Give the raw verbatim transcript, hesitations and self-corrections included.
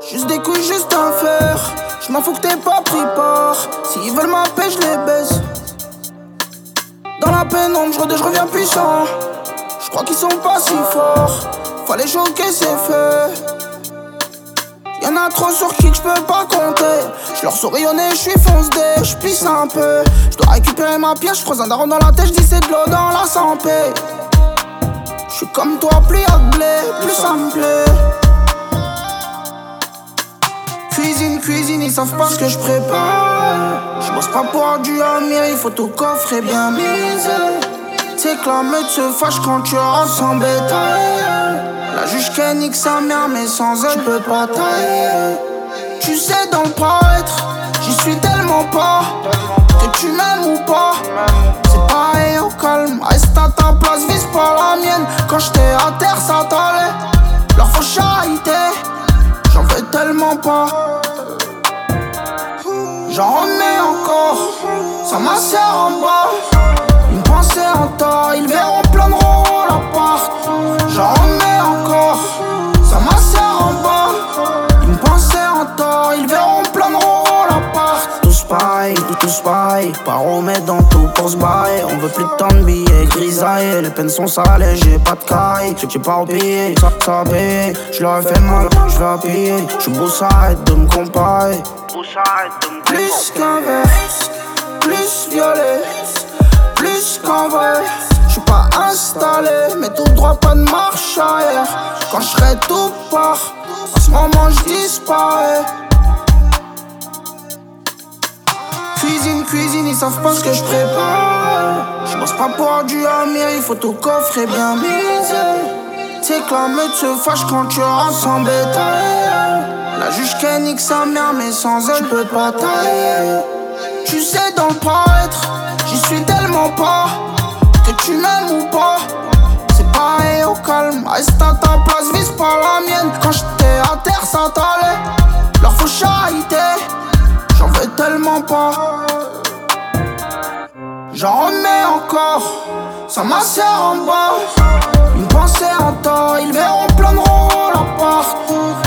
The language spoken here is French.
Juste des couilles, juste un fer. J'm'en fous que t'aies pas pris part. S'ils veulent ma paix, j'les baisse. Dans la pénombre, j'redais, j'reviens puissant. J'crois qu'ils sont pas si forts. Fallait choquer, c'est fait. Y'en a trop sur qui que j'peux pas compter. J'leur souris au nez, j'suis fonce-dé. J'pisse un peu. J'dois récupérer ma pièce, j'croise un daron dans la tête, j'dis c'est de l'eau dans la santé. J'suis comme toi, plus y'a de blé, plus ça me plaît. Cuisine, cuisine, ils savent pas ce que je prépare. J'bosse pas pour avoir du amir, il faut tout coffrer bien misé. C'est que la meute se fâche quand tu rentres sans bétail. La juge qu'elle nique sa mère, mais sans elle, j'peux pas tailler. Tu sais, dans le paraître, j'y suis tellement pas. Que tu m'aimes ou pas, c'est pareil au calme. Reste à ta place, vise pas la mienne. Quand j'étais à terre, ça t'allait. Leur faut charité. J'en veux tellement pas. J'en remets encore. Ça m'assère en bas. Une pensée en tort. Ils verront plein de ronds l'appart. J'en remets encore. Ça m'assère en bas. Une pensée en tort. Ils verront plein de ronds l'appart. Tous pareil, tous pareil. Pas remettre dans tout pour se barrer. On veut plus de temps de billets grisaillés. Les peines sont salées, j'ai pas de caille. J'ai pas oublié, ça, ça paye. J'leur ai fait mal, j'vais appuyer. J'suis beau, ça arrête de me comparer. Plus qu'un verre, plus violet, plus qu'en vrai. J'suis pas installé, mais tout droit, pas de marche arrière. Quand j'serai tout part, à ce moment j'disparais. Cuisine, cuisine, ils savent pas ce que je prépare. J'bosse pas pour avoir du amir, il faut tout coffrer bien misé. C'est que la meute se fâche quand tu rentres sans bétail. La juge qu'elle nique sa mère, mais sans elle, j'peux pas tailler. Tu sais, dans le paraître, j'y suis tellement pas. Que tu m'aimes ou pas, c'est pareil au calme. Reste à ta place, vise pas la mienne. Quand j'étais à terre, ça t'allait. Leur faut charité. J'en veux tellement pas. J'en remets encore. Ça m'assère en bas. Une pensée en tort. Ils verront plein de ronds l'appart.